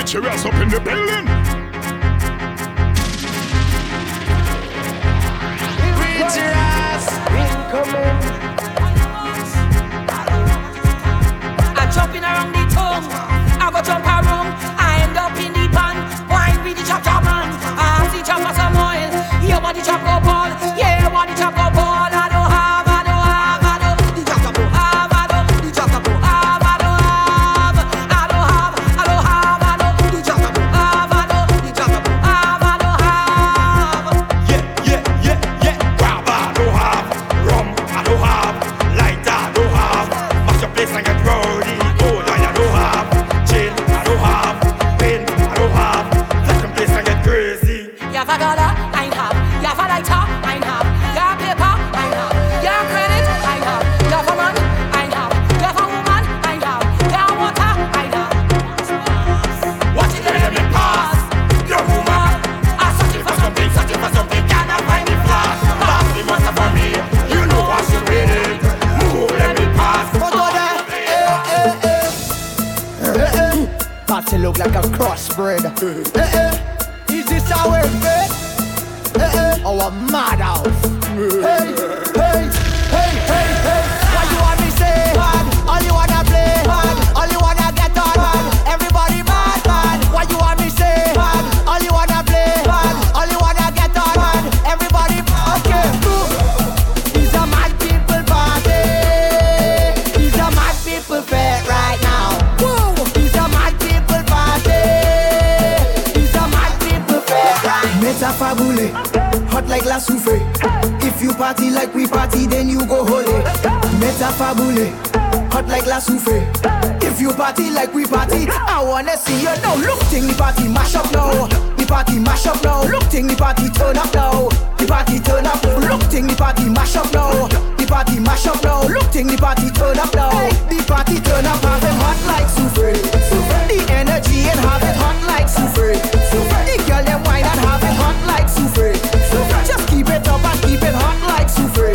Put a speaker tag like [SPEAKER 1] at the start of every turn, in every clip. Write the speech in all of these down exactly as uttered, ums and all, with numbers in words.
[SPEAKER 1] Dangerous up in the building.
[SPEAKER 2] Dangerous incoming.
[SPEAKER 3] I'm jumping around the tongue. I go jump around. I end up in the pan. Wine with the chop chop man. I have the chop for some oil. Your body chop go ball. Yeah, your body chop go ball. I don't have, I don't have, I don't. The chop chop go have, I don't. The chop chop go have, I don't have. I don't have, I don't have, I don't. The chop chop go have, I don't. The chop chop go have, I don't have.
[SPEAKER 2] Yeah, yeah, yeah, yeah. Grab, I don't have. Rum, I don't have. Lighter, I don't have. Mash your place and get rowdy. Oh, I don't have. Gin, I don't have. Pin, I don't have. Flash your place and get crazy.
[SPEAKER 3] You have a dollar, I have. You have a lighter, I have. You have paper, I have. You have credit, I have. You have a man, I have. You have a woman, I have. You have water, I have.
[SPEAKER 2] Watch it, let me pass. Your woman,
[SPEAKER 3] I'm searching for something,
[SPEAKER 2] searching for something, cannot find the flash. Pass the monster for me. You know what you ready. Move, let me pass.
[SPEAKER 4] Party look like a crossbred. Eh, eh. Is this our bed? Eh, eh. Our madhouse. Hey, hey, hey, hey, hey. What you want me say? Man, all you wanna play? Man, all you wanna get on? Man, everybody mad, man. What you want me say? Man, all you wanna play? Man, all you wanna get on? Man, everybody okay. It's a mad people party. It's a mad people fair right now. Whoa. It's a mad people party. It's a mad people fair right now. Metafabule, hot like la souffle. If you party like we party, then you go holy. Metafabule, hot like la souffle. If you party like we party, I wanna see you now. Look, ting the party mash up now. The party mash up now. Look, ting the party turn up now. The party turn up. Look, ting the party mash up now. The party mash up now. Look, ting the party turn up now. The party turn up, have it hot like souffle. The energy and have it hot like souffle. The girl them wine and have it hot like souffle. Just keep it up and keep it hot like souffle.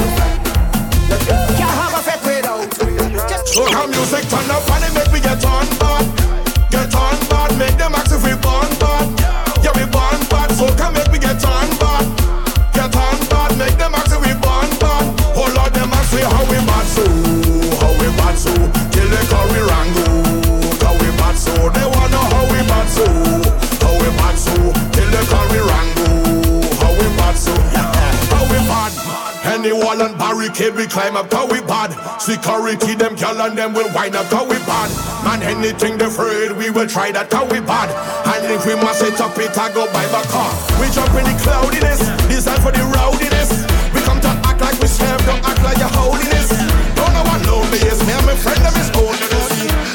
[SPEAKER 4] Can't have a fete without. Just
[SPEAKER 2] So come music, turn up and it make me get on bad. Get on bad, make them ask if we born bad. Yeah, we born bad, so come make me get on bad. Get on bad, make them ask if we born bad. Oh Lord, them ask me how we bad so, how we bad so. Till they call we rango, how we bad so. They wanna know how we bad so, how we bad so. Till they call we rango, how we bad so. How we bad. Any wall and barricade we climb up, how we bad. Security, them girl and them will wind up, how we bad. Man, anything they afraid, we will try that, how we bad. And if we must set up it, I go buy my car. We jump in the cloudiness, designed for the rowdiness. We come to act like we serve, don't act like your holiness. Don't know what lonely is, me and my friend them is holiness.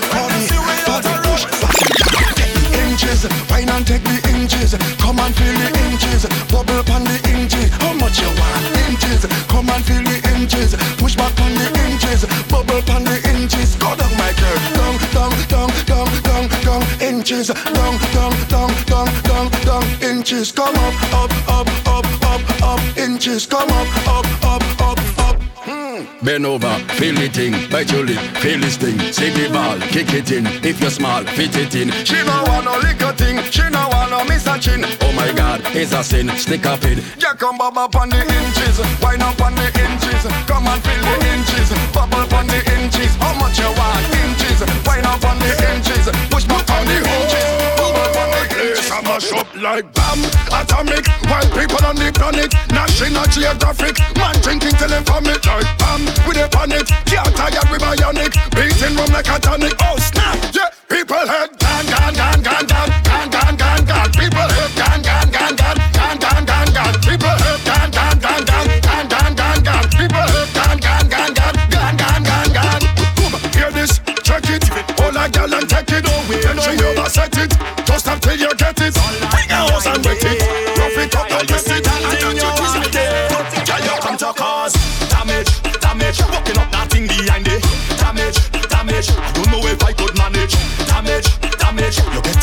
[SPEAKER 5] Inches, wine and take the inches. Come and feel the inches. Bubble upon the inches. How much you want? Inches. Come and feel the inches. Push back on the inches. Bubble upon the inches. Go down, my girl. Down, down, down, down, down, down. Inches. Down, down, down, down, down, down. Inches. Come up, up, up, up, up, up. Inches. Come up, up, up, up, up.
[SPEAKER 6] Bend over, feel the thing, bite your lip, feel this thing. See the ball, kick it in. If you're small, fit it in. She no want no liquor thing, she no want no miss a chin. Oh my God, it's a sin, stick up it.
[SPEAKER 5] Yeah, come bob up on the inches, wine up on the inches. Come and feel the inches, bubble up on the inches. How much you want? Inches, wine up on the inches. Push back on the inches, bubble up on the inches.
[SPEAKER 1] I mash up like bam, atomic. While people on the planet, National Geographic. Man drinking till them vomit like bam. With a panic, can't tired with bionic. Beating rum like a tonic. Oh snap, yeah. People head gan gan gan gan gan gan gan gan gan. People head gan gan gan gan gan gan gan gan. People head gan gan gan gan gan gan gan gan. People head gan gan gan gan gan gan gan gan. Come hear this, check it. Hold a gal and take it. Then she overset it. Just stop till you get it. Bring a house and wet it. Rough it up and twist it. And then you twist it. Girl, you come to cause damage. Damage, walking up that thing behind it. Damage, damage, I don't know if I could manage. Damage, damage, you get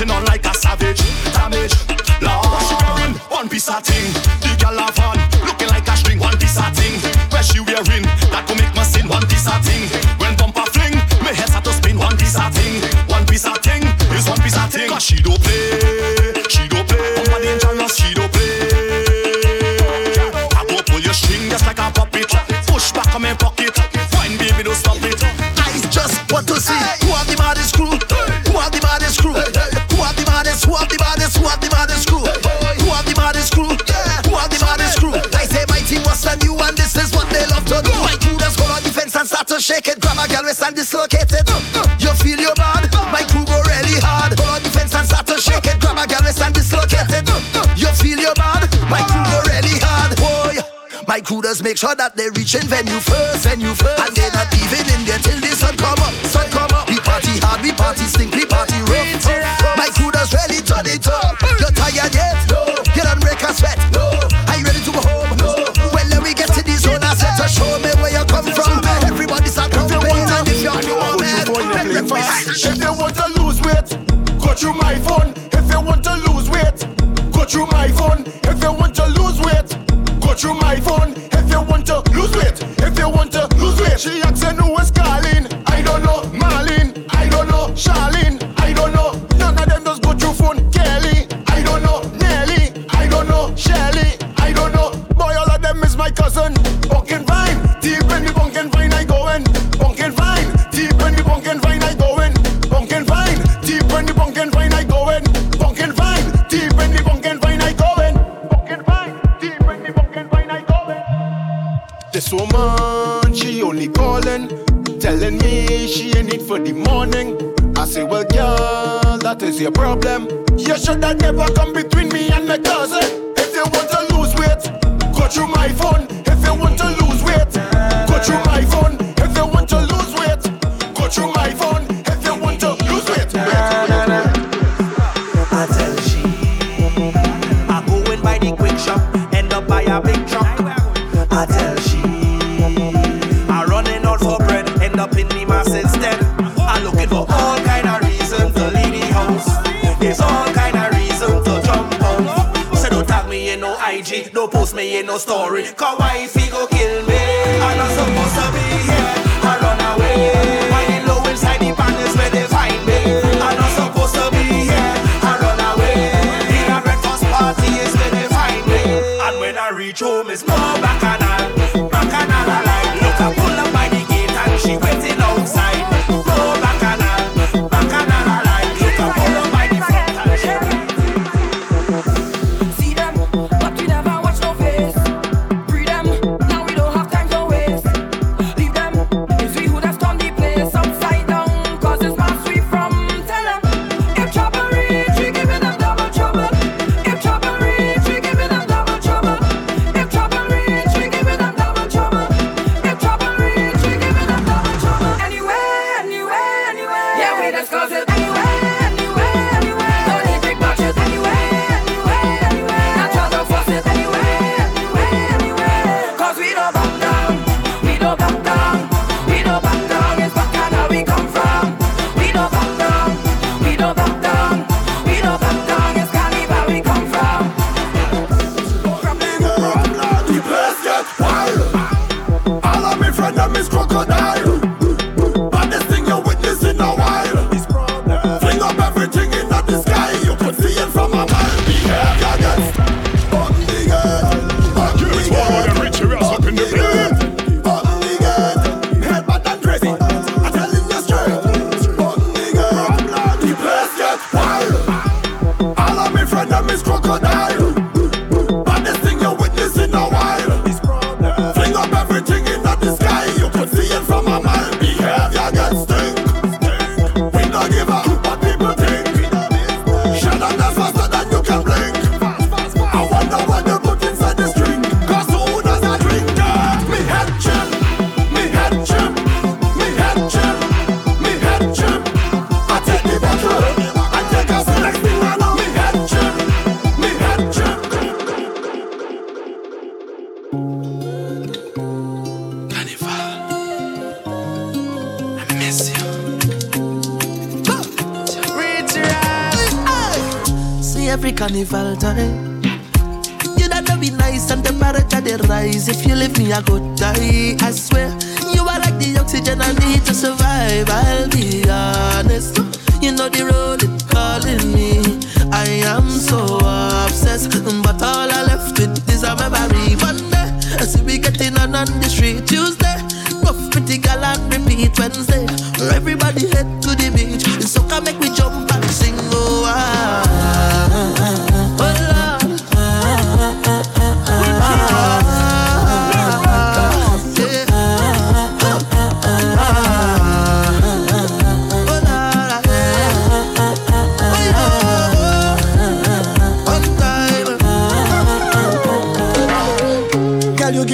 [SPEAKER 7] My crew does make sure that they reach in venue first, venue first. And they not even in there till the sun come up, sun come up. We party hard, we party stink, we party rough. My crew does really turn it up. You're tired yet? No. You don't break a sweat? No. Are you ready to go home? No. Well, then we get to the zone, I said to show me where you come from. Everybody start pumping, and if you're new, man,
[SPEAKER 2] if you want to lose weight, go through my phone. If you want to lose weight, go through my phone. If you want to lose weight, go through my phone. If you want to lose weight, if you want to lose weight. She asking who is calling. I don't know Marlene, I don't know Charlene, I don't know. None of them just go through phone. Kelly, I don't know Nelly, I don't know Shelly, I don't know. Boy, all of them is my cousin. Bunkin' Vine, deep in the Bunkin' Vine I going. Bunkin' Vine, deep in the Bunkin' Vine I going. Bunkin' Vine, deep in the Bunkin' Vine I going. Bunkin' Vine, deep in the Bunkin' Vine I going. Bunkin' Vine, deep in the Bunkin' Vine I going. This woman, she only calling, telling me she ain't need for the morning. I say, well, girl, that is your problem. You should have never come between me and my cousin. If you want to lose weight, go through my phone. If you want to lose weight, go through my phone. If you want to lose weight, go through my phone. If you want to lose weight,
[SPEAKER 8] I tell she, I go in by the quick shop, end up by a big truck. I tell she, I running out for bread, end up in the mass instead. I looking for all kind of reasons to leave the house. There's all kind of reasons to jump out. So don't tag me in no I G, don't post me in no story. Cause wifey go kill me. I'm not supposed to be here, I run away. Why they low inside the panels where they find me. I'm not supposed to be here, I run away. In a breakfast party is where they find me. And when I reach home it's more bacchanal. Bacchanal I like. Look, I pull up by the gate and she waiting outside. More bacchanal, bacchanal I like. Look, I pull up by the front and she waiting.
[SPEAKER 3] See them, but we never watch no face. Free them, now we don't have time to waste. Leave them, if we would have turned the place upside down. Cause it's my sweet from tell them. If trouble reach, we giving them double trouble. If trouble reach, we giving them double trouble. If trouble reach, we giving them double trouble. If trouble reach, we giving them double trouble. Anyway, anyway, anyway. Yeah, we discuss it. Anyway, anyway, anyway. Don't need big budget. Anyway, anyway, anyway. Not try to force it. Anyway, anyway, anyway. Cause we don't back down. We don't back down. We don't back down. It's back how we come from. We don't back down. We don't back down. We don't back down. It's carnival we come from. From them.
[SPEAKER 2] the place get wild. All of me friend them is crocodile. But this thing you witness in a while. Fling up everything in the sky. You could see it from a mile. Behavior gets on the gate. On the gate.
[SPEAKER 1] up in the place.
[SPEAKER 2] On the gate. Head bad and crazy. I'm telling you straight. On the gate. The place get wild. All of me friend them is crocodile. But this thing you witness in a while. Fling up everything in the sky. You could see it from a mile. Behavior gets stink. We don't give a what people think. Shut up, that's faster than you can blink. I wonder what they put inside the string. Cause who does I drink that? Me head chip, me head chip, me head chip, me head chip. I take the bottle, I take a select thing and me head chip, me head chip.
[SPEAKER 8] See every carnival time. You don't know be nice and the temperature they rise. If you leave me I go die. I swear you are like the oxygen I need to survive. I'll be honest. You know the road is calling me. I am so obsessed, but all I left with is a memory. Monday, I see we getting on on the street. Tuesday, rough pretty gal and repeat. Wednesday, everybody head to the beach. So come make me jump and sing. Oh, ah, ah, ah, ah, oh Lord. Ah, ah, ah, ah,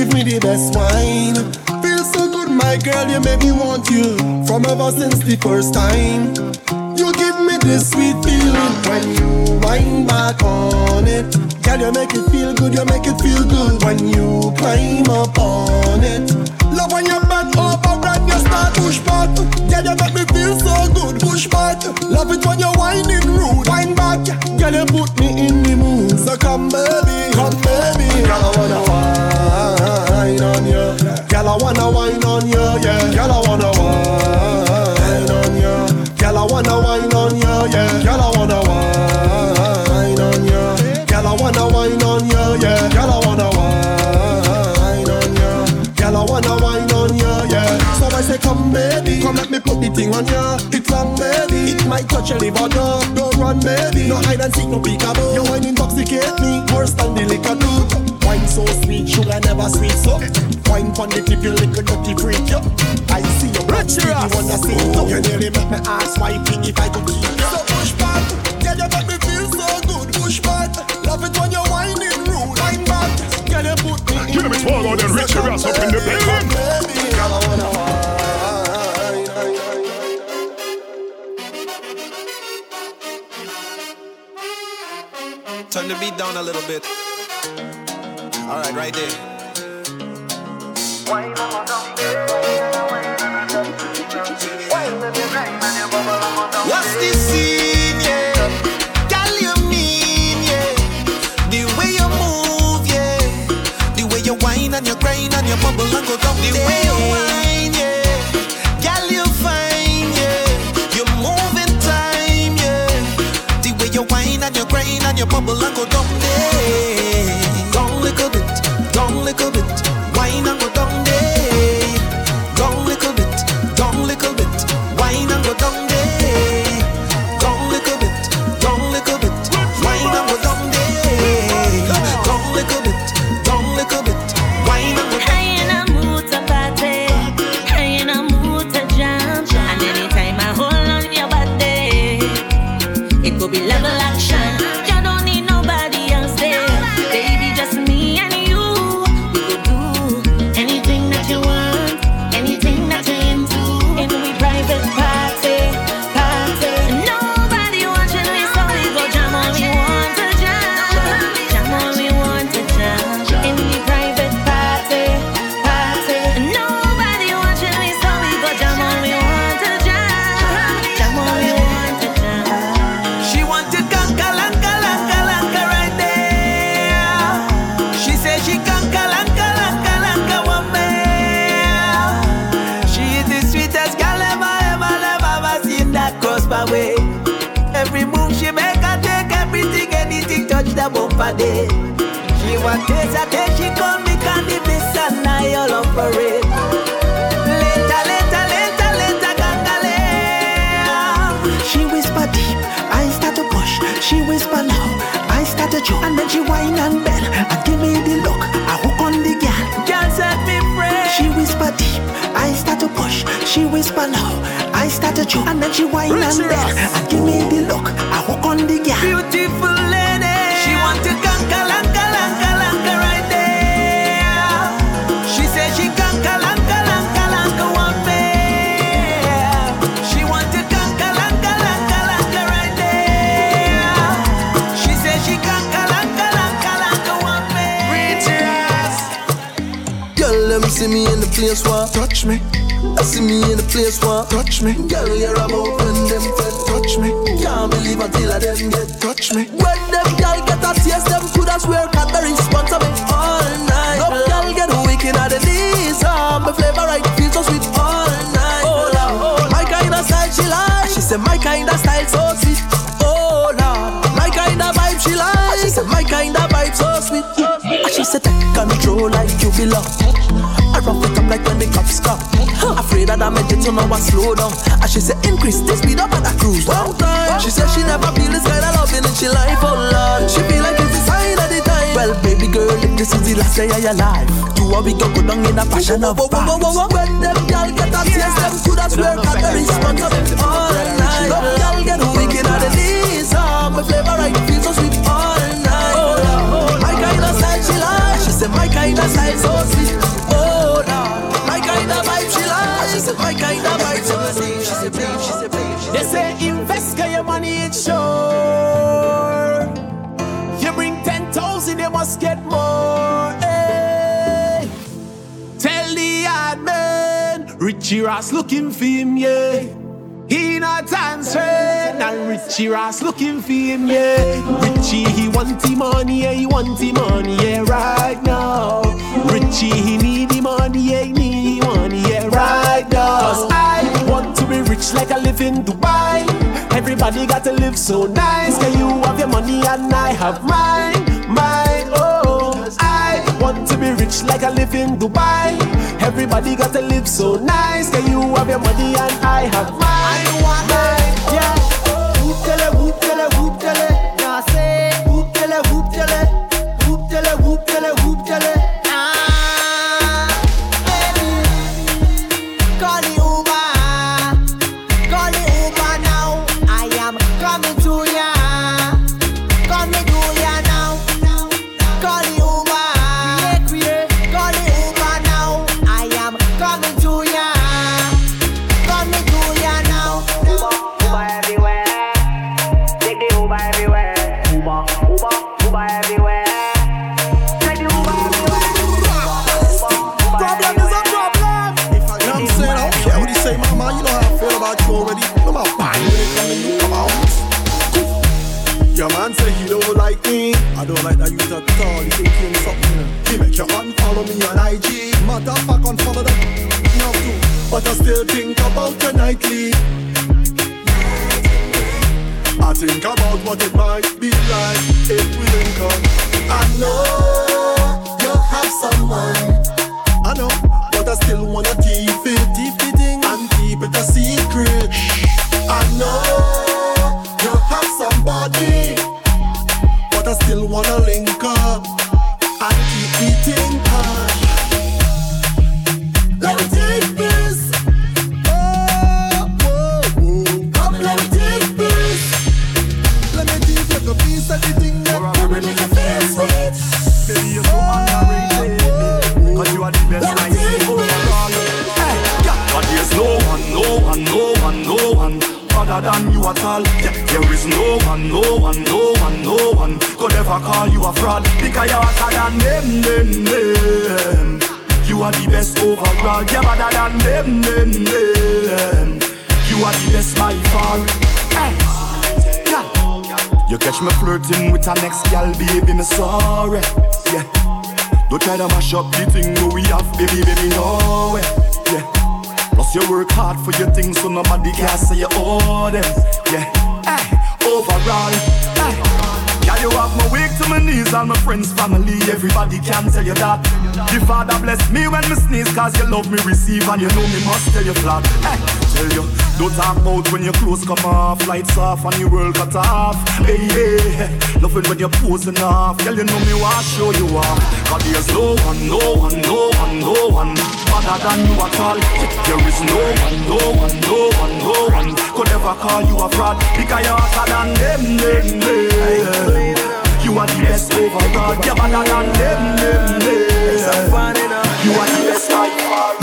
[SPEAKER 2] give me the best wine. Feel so good, my girl, you make me want you. From ever since the first time. You give me this sweet feeling when you wind back on it. Girl, you make it feel good, you make it feel good when you climb up on it. Love when you bend over and you start push back. Girl, you make me feel so good, push back. Love it when you're whining rude, wind back. Girl, you put me in the mood. So come baby, come baby. Girl, I wanna wine on you. Girl, I wanna wine on you, yeah. Girl, I wanna wine on you. Girl, I wanna wine on you, yeah. Girl, I wanna wine on you. Girl, I wanna wine on you, yeah. Girl, I wanna wine on you. Girl, I wanna wine on you, yeah. So I say, come baby, come let me put the thing on you. It's long, baby. It might touch your liver, no. Don't run, baby. No hide and seek, no peekaboo. Your wine intoxicate me, worse than the liquor do. Wine so sweet, sugar never sweet, so wine pon the tip, you little dirty freak, yo. I see your rich you wanna see, so you nearly make me ask why if I could keep you. So push back, girl, you make me feel so good. Push back, love it when you're whining rude. Wine back, girl, you put me in.
[SPEAKER 1] Give me swallow and rich your ass up in the building.
[SPEAKER 2] Baby, girl, I wanna wine.
[SPEAKER 8] Turn the beat down a little bit. Alright, right there. What's this scene, yeah? Girl, you mean, yeah? The way you move, yeah. The way you whine and you grind and you bubble and go down. The way you whine, yeah. Girl, you fine, yeah. You move in time, yeah. The way you whine and you grind and you bubble and go down there. Down little bit, down little bit. Wine and go down there. Down little bit, down little bit. Wine and go down there. Down little bit, down little bit. Wine and go down there. Down little bit, down little bit. Wine and go down there.
[SPEAKER 9] I in a mood to party, I in a mood to jump. And anytime I hold on your body, it could be level action. You don't need nobody else there, baby, just me and you. We could do anything that you want, anything that you're into. In we private party, party. Nobody watching me, so we go jam on we want to jam, jam on we want to jam. In we private party, party. Nobody watching me, so we go jam on we want to jam, jam on we want to jam.
[SPEAKER 8] She want to conquer, lanka, lanka, lanka right there. She said she conquer, lanka, lanka, lanka woman. She is the sweetest girl ever, ever, ever, ever seen that cross my way. Every move she make, I take everything, anything touch the bumper day. She want taste, I take, she call me candy miss and I all up for it. Later, later, later, later, gangale. She whisper deep, I start to push. She whisper loud, I start to choke. And then she whine and bend and give me the look. I hook on the girl, girl set me free. She whisper deep, I start to push. She whisper loud, I start to choke. And then she whine and bend and give me the look. I hook on the girl, beautiful lady. She want to conquer, lanka, lanka, lanka right there. She said she conquer, lanka, lanka, lanka one man. She want to conquer, lanka, lanka, lanka right there. She said she conquer, lanka, lanka, lanka one man. Reach your ass.
[SPEAKER 7] Girl, let me see me in the place one. Touch me. I see me in the place one. Touch me. Girl, you're about when them friend touch me. Can't believe until I them get touch me. When them girl get a taste, them coulda swear Cadbury sponsor me all night. No girl get wicked at the knees. Um, my flavor right feels so sweet all night. Oh Lord, my kind of style she like. She said my kind of style so sweet. Oh Lord, my kind of vibe she like. She said my kind of vibe so sweet. She said take control like you belong. I rough it up like when the cops come. Afraid that I made it, so now I slow down. And she said increase the speed up and I cruise down time. She said she never feel this kind of loving in she life, oh Lord. She feel like it's the sign of the time. Well baby girl, if this is the last day of your life, do what we go go down in a passion of vibes. When them girl get a taste, them coulda swear Cadbury sponsor them all night. Some girl get wicked at the knees. Um, my flavor right feels so sweet all night. Oh Lord, my kind of style she like. She said my kind of style so sweet.
[SPEAKER 10] Richie Ross looking for him, yeah. He not time straight, and Richie Ross looking for him, yeah. Richie, he want him money, yeah, he want him money, yeah, right now. Richie, he need him money, yeah, he need him money, yeah, right now. Cause I want to be rich like I live in Dubai. Everybody got to live so nice. Can you have your money and I have mine, mine, oh. I want to be rich like I live in Dubai. Everybody got to live so nice. Can you have your money and I have mine? I want mine, yeah. Whoop tele, whoop tele, whoop tele. Now say whoop tele, whoop tele, whoop tele, whoop tele, whoop tele. Ah, baby, call the Uber, call the Uber now. I am coming to ya, coming to ya now. Call the Uber, yeah, call the Uber now. I am coming to ya, coming to ya now. Uber, Uber everywhere, take the Uber everywhere. Uber, Uber, Uber everywhere, take the Uber everywhere.
[SPEAKER 2] Problem is a problem. You know what I'm saying? I don't care what you say, mama. You know how I feel about you already. I'm a fine when it comes to you. Come on. Your man say he don't like me. I don't like that you at all. You think you're something. He make your man follow me on I G. Matter of fact, unfollow them. No too. But I still think about you nightly. I think about what it might be like if we link up. I know you have someone. I know, but I still wanna keep it, keep it in and keep it a secret. I know you have somebody, but I still wanna link up and keep it in touch. Let me take this. Oh, whoa, whoa. Come, let me take this. Let me take like a piece of the thing that you make you feel sweet. Baby, you're so underrated, cause you are the best I see overall. Hey, yeah. But there's no one, no one, no one, no one other than you at all. Yeah, there is no one, no one, no one, no one could ever call you a fraud, because you're hotter than them, them, them. You are the best overall. You're better than them, them, them. You are the best by far. Hey, yeah. You catch me flirting with a next gal, baby, me sorry. Yeah, don't try to mash up the thing that we have, baby, baby, no way. Yeah. Plus you work hard for your things, so nobody can say you owe them. Yeah, hey, overall, hey. Yeah, you have me weak to my knees, all my friends, family, everybody can tell you that. The Father bless me when me sneeze, cause you love me receive and you know me must tell you flat. Hey, tell you, don't talk about when your clothes come off, lights off and your world cut off. Hey, hey, loving when you're posing off, girl, you know me want show you off. Cause there's no one, no one, no one, no one other than you at all. There is no one, no one, no one, no one could ever call you a fraud, because you're hotter than them, them, them. You are the best overall. You're better than them, them, them. You are the best by far.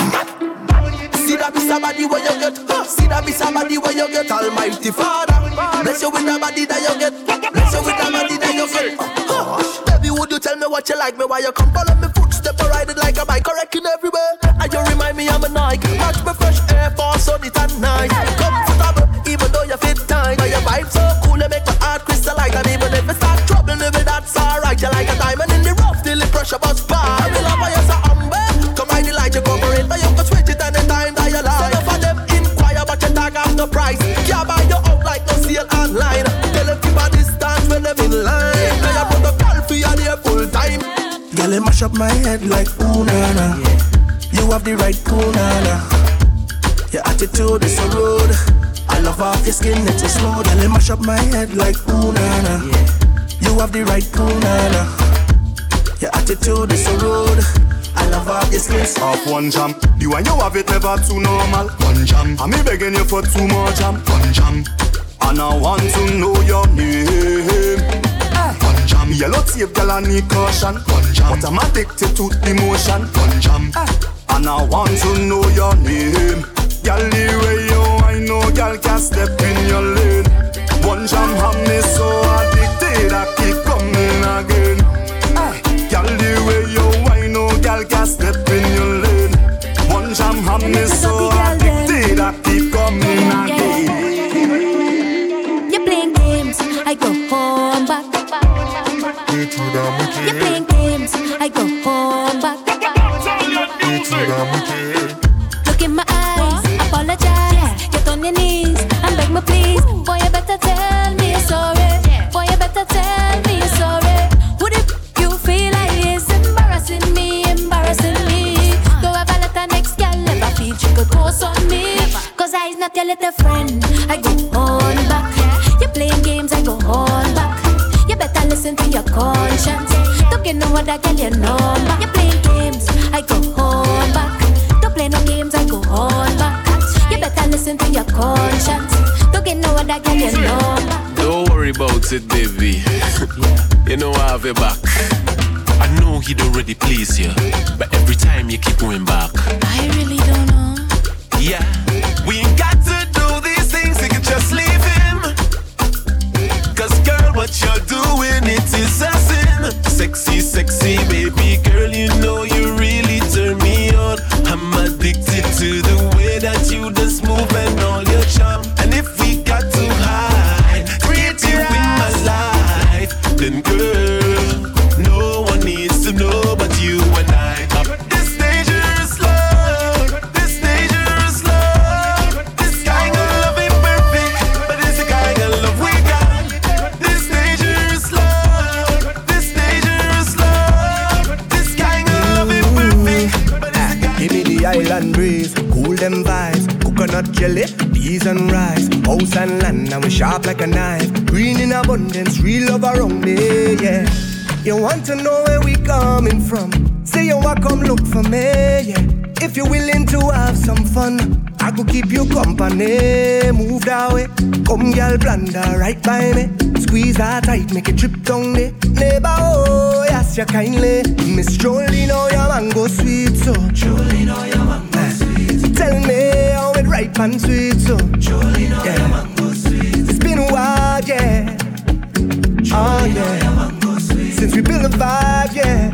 [SPEAKER 2] See that be somebody where you get. See that be somebody where you get. Almighty Father, bless you with the body that you get. Bless you with the body that you get. Baby, would you tell me what you like me? Why you come follow me footstep or ride it like a bike, correcting everywhere? And you remind me I'm a Nike. Match me fresh Air Force on it at night. Comfortable, even though you fit tight. But your vibe so cool, you make my heart crystallize. And even if you start trouble, living that's alright. You like a diamond in the rough till the pressure bust by. I will love you so humble. Come ride the light, you cover it, but you can switch it anytime that you like. Some of them inquire, but you tag off the price. Can't buy you out like no sale online. Tell them keep a distance when them in line. Now you put the call for you there full time. Girl, it mash up my head like ooh na na. You have the right ooh na na. Your attitude is so rude. I love off your skin, it's so slow. Girl, it mash up my head like ooh na na. You have the right ooh na na. Your attitude is so rude. I love off your skin. Off one jam, the one you have it never too normal. One jam, I'm begging you for two more jam. One jam, and I want to know your name. One jam, yellow tape, girl, I need caution. One jam, but I'm addicted to emotion. One jam, and I want to know your name. Girl, the way you I know, girl, can't step in your lane. One jam have me so addicted, I keep coming again. Girl, the way you I know, girl, can't step in your lane. One jam have got me so addicted, I keep coming again.
[SPEAKER 9] You're playing games, I go home back. You're playing games, I go home back. Look in my eyes, apologize. Get on your knees and beg me please. Boy, you better tell me you're sorry. Boy, you better tell me you're sorry. Would it you feel like it's embarrassing me, embarrassing me? Don't ever let the next girl ever feel she could post on me. Cause I's not your little friend, I go on back. You're playing games, I go on back. You better listen to your conscience. Don't get no other girl you know. You're playing games, I go on back. Don't play no games, I go on back. You better listen to your conscience. Don't get no other girl you know.
[SPEAKER 10] Don't worry about it, baby. You know I have your back. I know he'd already please you, but every time you keep going back.
[SPEAKER 9] I really don't know.
[SPEAKER 10] Yeah, we ain't got to do these things, we can just leave him. Cause girl, what you're doing, it is a sin. Sexy, sexy, baby girl, you know you really turn me on. I'm addicted to the way that you just move and all your charm. And if we got to hide, create you in my life, then girl, no one needs to know but you and I. This dangerous love, this dangerous love, this kind of love ain't perfect, but it's the kind of love we got. This dangerous love, this dangerous love, this kind of love ain't perfect, but it's the kind.
[SPEAKER 2] Give me the island breeze, cool them vibes, coconut jelly, peas and rice, house and land, and we sharp like a knife. Green in abundance, real love around me, yeah. You want to know where we coming from? Say you want come look for me, yeah. If you're willing to have some fun, I could keep you company. Move that way, come girl, blunder right by me. Squeeze that tight, make it trip down there. Neighbor, oh, yes, you kindly. Miss Jolene, oh, your mango sweet, so Jolene, oh, your mango sweet. Tell me how it ripe and sweet, so Jolene, oh, yeah. Your mango sweet. It's been a while, yeah. Jolene, oh, yeah. Oh, your mango sweet. Since we built a vibe, yeah.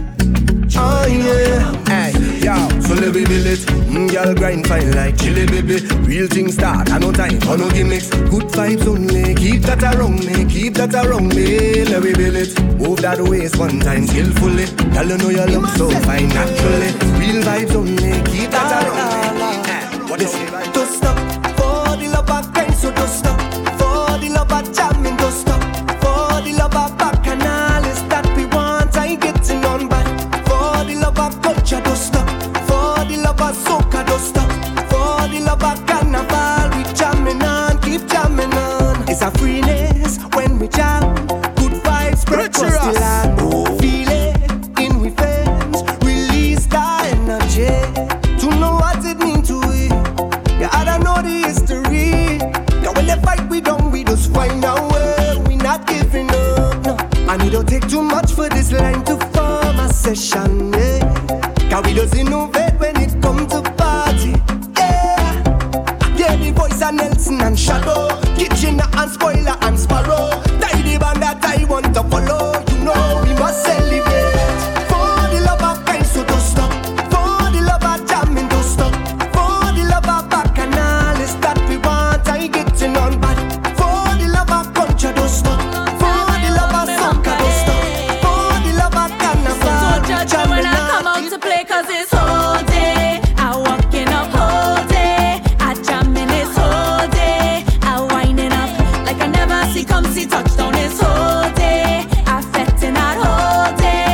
[SPEAKER 2] Oh, yeah. Hey, yo, so let me build it. Mm, y'all grind fine like chili, baby. Real things start, I no time for no gimmicks. Good vibes only, keep that around me, keep that around me. Let me build it. Move that waist one time skillfully. Y'all know you look so fine naturally. Real vibes only, keep that around me. Hey, what is it? Don't stop for the love of kind, so don't stop for the love of jamming, don't stop for the love of bacchanal. Is that we want, I ain't getting on back. For the love of culture, don't stop. For the love of soca, don't stop. For the love of carnival, we jamming on, keep jamming on. It's a freeness when we jam. Good vibes spread across the land. Feel it in we veins. Release that energy. To know what it means to it. Yeah, I don't know the history. Yeah, when they fight we don't, we just find our way. We not giving up, no. And it don't take too much for this line to form a session, yeah. Cause we just innovate when it comes to party, yeah. Yeah, the voice of Nelson and Shadow, Kitchener and Spoiler and Sparrow. Die the band that I want to follow. You know we must celebrate. For the love of kind, so don't stop. For the love of jamming, don't stop. For the love of bacchanal, is that we want, I getting on bad. For the love of culture, don't stop. For the love of soca, don't stop. For the love of carnival,
[SPEAKER 3] When I come out to play, cause it's all day. I walking up all day. I jamming it's all day. I winding up like I never see come see touchdown it's all day. I fetting out all day.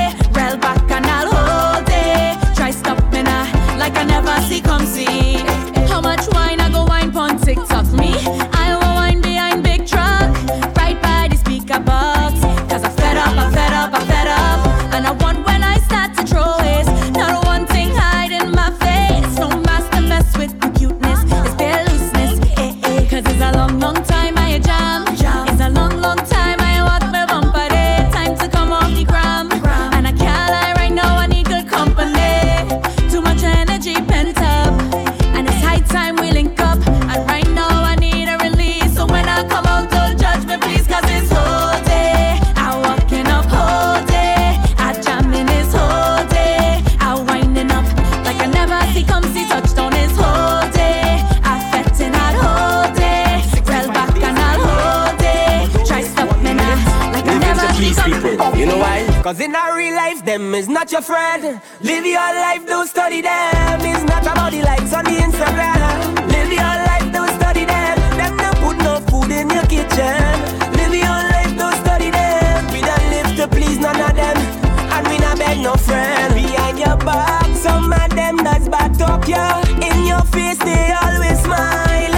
[SPEAKER 11] Cause in our real life, them is not your friend. Live your life, don't study them. It's not about the likes on the Instagram. Live your life, don't study them. Them don't put no food in your kitchen. Live your life, don't study them. We don't live to please none of them. And we not beg no friend. Behind your back, some of them that's back talk ya. In your face, they always smiling.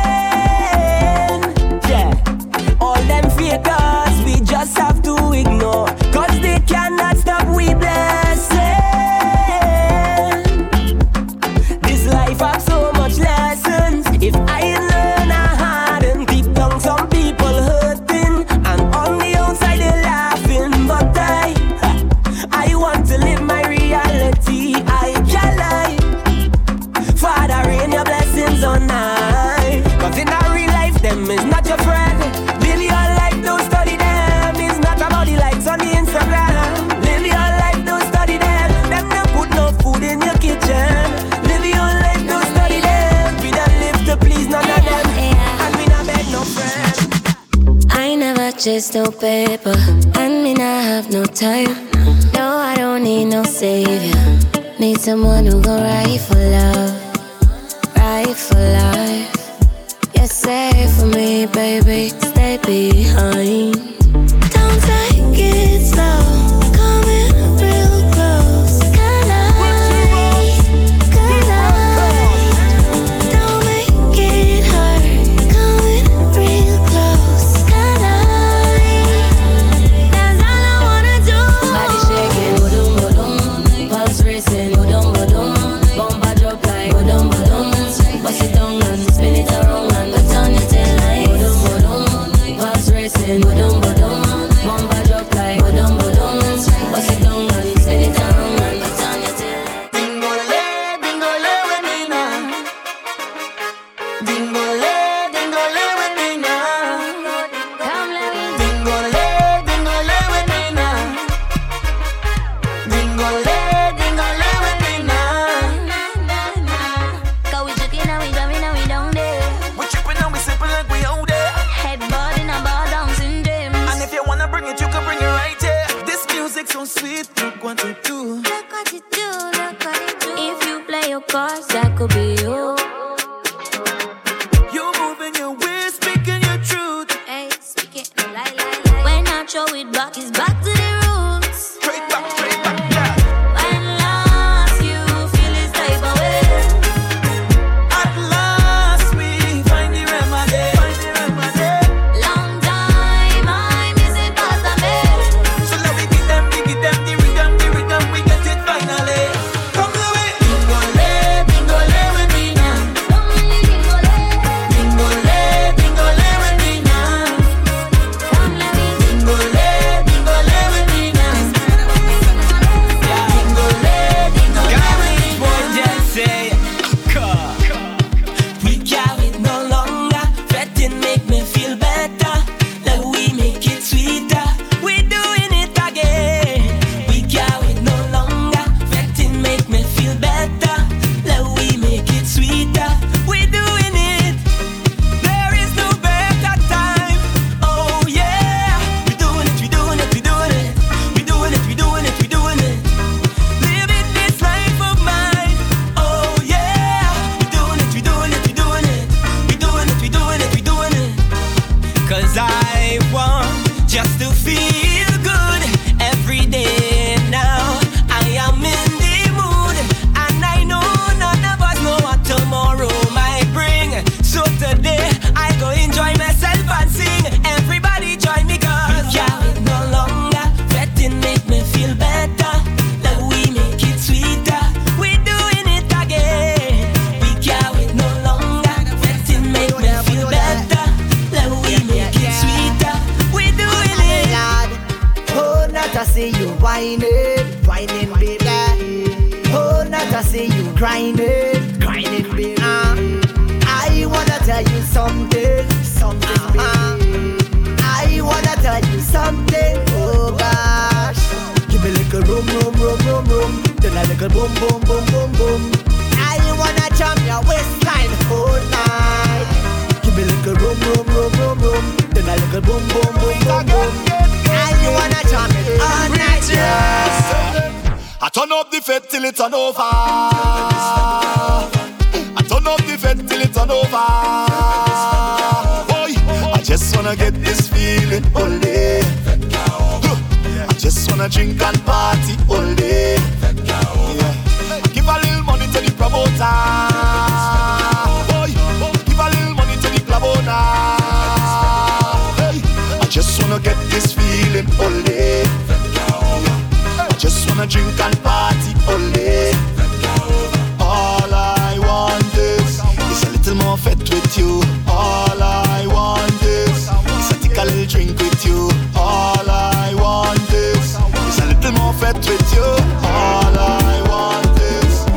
[SPEAKER 11] Yeah, all them fakers, we just have to ignore. Cause they cannot stop we blessing. This life has so much lessons. If I learn I hadn't, deep down some people hurting, and on the outside they laughing. But I, I want to live my reality. I can't lie. Father, rain your blessings on high. Cause in our real life, them is not your friend. Live your life, don't study them. It's not about the likes on the Instagram. Live your life, don't study them. Them don't put no food in your kitchen. Live your life, don't study them. We don't live to please none of them. And we not beg no friend.
[SPEAKER 9] I never chase no paper, and me not have no time. No, I don't need no savior. Need someone who gon' ride for love, ride for life. Yes, say for me, baby, stay behind. Don't take it slow, coming real close. Good night, good night. Don't make it hurt, coming real close. Good night. That's all I wanna do. Body shaking, boom, boom, pulse racing, boom, boom, bomba drop like boom, boom, bust it down and spin it around and put on your tail lights. Boom, boom, pulse racing, boom, boom, bomba drop like boom, boom, bust it down and spin it around and put on your tail lights. Dingole, dingole, wenina. Dingole, dingole, wenina. Come let me. Dingole, dingole, wenina. Dingole, dingole, wenina. Cause we chicken and we drumming and we down there.
[SPEAKER 8] We tripping and we sipping like we out there.
[SPEAKER 9] Headboard in a bar dancing them.
[SPEAKER 8] And if you wanna bring it, you can bring it right here. This music so sweet, look what you do.
[SPEAKER 9] Look what you do, look what you do. If you play your cards, that could be you.
[SPEAKER 8] You moving your waist, speaking your truth.
[SPEAKER 9] Hey, speak it, lie, lie, lie. When I throw it back, it's back to the roots.
[SPEAKER 8] Straight back, straight back, yeah.
[SPEAKER 9] When last you feel this type of way.
[SPEAKER 8] At last we find the remedy, find the remedy.
[SPEAKER 9] Long time I miss it past a bit.
[SPEAKER 8] So let me give them, we give them the rhythm, the rhythm, we get it finally. Come to it. Dingole, dingole, wenina. Dingole, dingole, wenina.
[SPEAKER 9] Come let me.
[SPEAKER 8] Dingole, dingole, wenina. Dingole, dingole, wenina.
[SPEAKER 11] Boy, just say, we carry it no longer. Fretting make me feel better. Like we make it sweeter. We doing it again. We carry it no longer. Fretting make me feel better. Like we make it sweeter. We doing it. There is no better time. Oh yeah. We doing it, we doing it, we doing it. We doing it, we doing it, we doing it. Living this life of mine. Oh yeah. We doing it, we doing it, we doing it. We doing it, we doing it, we doing it. Cause I want just to feel good every day now. I am in the mood, and I know none of us know what tomorrow might bring. So today I go enjoy myself and sing. Everybody join me, cause we carry it no longer. Fretting make me feel better. Like we make it sweeter. We doing it again. We carry it no longer. Fretting make me feel better. Like we make it sweeter. We doing it.
[SPEAKER 4] Lord, oh, not to see you whining, whining, baby. Oh, not to see you grinding, grinding, baby. I wanna tell you something, something, baby. I wanna tell you something, oh gosh. Give me a little room, room, room, room, room. Then a little boom, boom, boom, boom, boom. I wanna jam your waistline all night. Give me a little room, room, room, room, room. Then a little boom, boom, boom, boom, boom. I wanna jam it all night, yeah.
[SPEAKER 2] fete till it turn over. I turn up the fete till it turn over. Boy, I just wanna get this feeling all day. I just wanna drink and party all day. Yeah. Give a little money to the promoter. Boy, give a little money to the clavona. Hey, I just wanna get this feeling all day. I just wanna drink and party all day. All I want is is a little more fete with you. All I want is is a take a little drink with you. All I want is is a little more fete with you. All I want is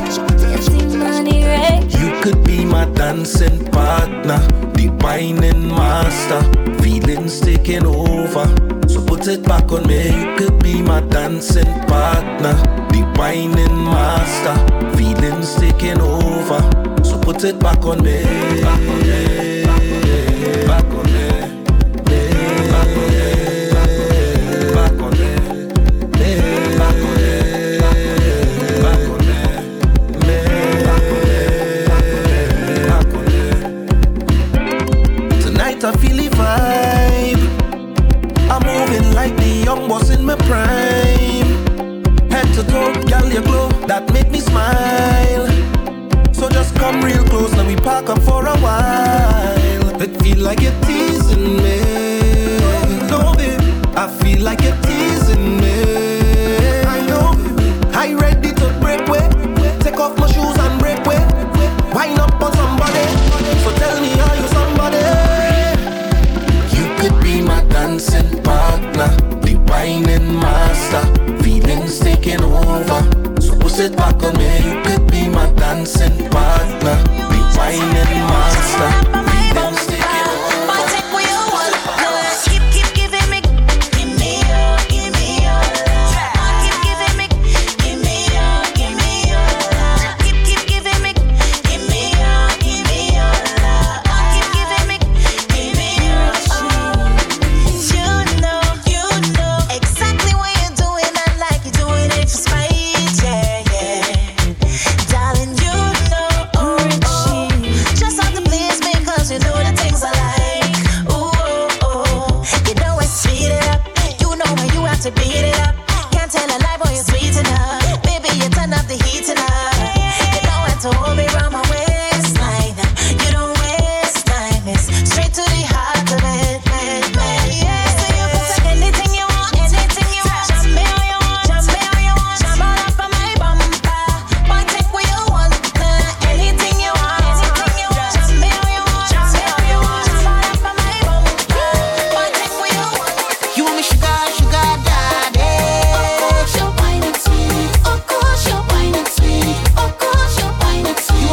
[SPEAKER 8] you could be my dancing partner, the whining master, feelings taking over. So put it back on me. You could be my dancing partner, the whining master, feelings taking over. So put it back on me. Back on me. Back on me. Back on me. Back on me. Back on me. Back on me. Back on me. Tonight I feel the vibe. I'm moving like the young boss in my prime. Head to toe, girl, you glow, that make me smile. So just come real close, now we park up for a while. It feel like you're teasing me. No, babe, I feel like you're teasing me. I know, I ready to break way. Take off my shoes and break way. Wind up on somebody, so tell me, are you somebody? You could be my dancing partner, the whining master, feelings taking over. So push it back on me. You could be my dancing partner, the whining master, feelings taking over.
[SPEAKER 12] Keep, keep giving me, give me your, give me your love. Keep giving me, give me your, give me your love. Keep, keep giving me, give me your, give me your love. Keep giving me, give me your love. You know, you know exactly what you're doing. I like you doing it for spite, yeah, yeah. Darling, you know, oh, oh. Just out the place because you know the things I like. Ooh, oh, oh. You know I speed it up. You know when you have to beat it up. Can't tell a lie, boy, you're sweet enough. Baby, you turn up the heat enough. You know how to hold me round my waistline. You don't waste time. It's straight to the heart of it, man, man. Yeah. So you can say anything you want, anything you want. Jam me all you want, jam me all you want. Jam all up on my bumper. Boy, take what you want, nah. Anything you want, anything you want. Jam me all you want, jam me all you want. Jam all up on my bumper. Boy, take what you want.
[SPEAKER 13] You want me sugar, sugar daddy.
[SPEAKER 12] Of course you're wine and sweet. Of course you're wine and sweet. Of course you're wine and sweet.
[SPEAKER 13] You